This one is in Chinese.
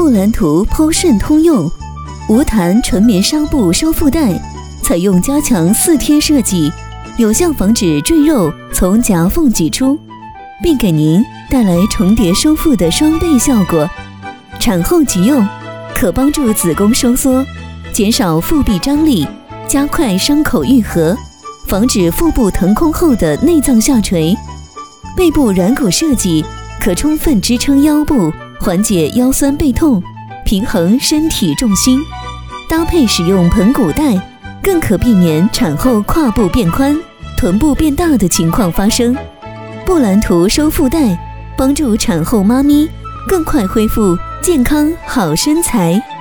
布兰图剖肾通用无弹纯棉纱布收腹带，采用加强4贴设计，有效防止赘肉从夹缝挤出，并给您带来重叠收腹的双倍效果。产后急用，可帮助子宫收缩，减少腹壁张力，加快伤口愈合，防止腹部腾空后的内脏下垂。背部软骨设计可充分支撑腰部，缓解腰酸背痛，平衡身体重心。搭配使用盆骨带，更可避免产后胯部变宽、臀部变大的情况发生。布兰图收腹带帮助产后妈咪更快恢复健康好身材。